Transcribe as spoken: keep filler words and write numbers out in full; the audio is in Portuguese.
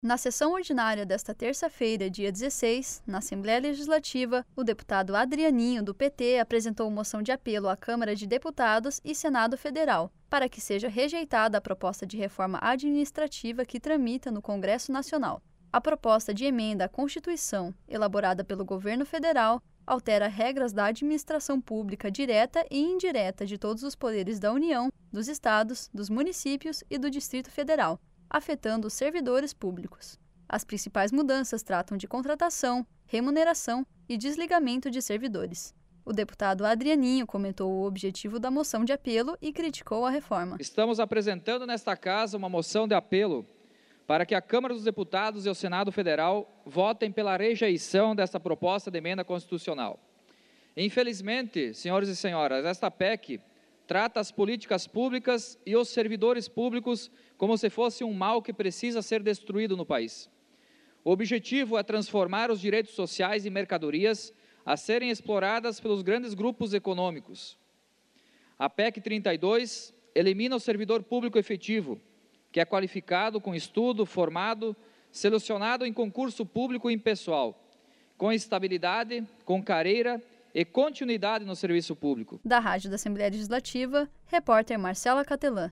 Na sessão ordinária desta terça-feira, dia dezesseis, na Assembleia Legislativa, o deputado Adrianinho, do P T, apresentou moção de apelo à Câmara de Deputados e Senado Federal, para que seja rejeitada a proposta de reforma administrativa que tramita no Congresso Nacional. A proposta de emenda à Constituição, elaborada pelo governo federal, altera regras da administração pública direta e indireta de todos os poderes da União, dos estados, dos municípios e do Distrito Federal, afetando os servidores públicos. As principais mudanças tratam de contratação, remuneração e desligamento de servidores. O deputado Adrianinho comentou o objetivo da moção de apelo e criticou a reforma. Estamos apresentando nesta casa uma moção de apelo para que a Câmara dos Deputados e o Senado Federal votem pela rejeição desta proposta de emenda constitucional. Infelizmente, senhores e senhoras, esta P E C trata as políticas públicas e os servidores públicos como se fosse um mal que precisa ser destruído no país. O objetivo é transformar os direitos sociais em mercadorias a serem exploradas pelos grandes grupos econômicos. A P E C trinta e dois elimina o servidor público efetivo, que é qualificado com estudo, formado, selecionado em concurso público e impessoal, com estabilidade, com carreira e continuidade no serviço público. Da Rádio da Assembleia Legislativa, repórter Marcela Catelã.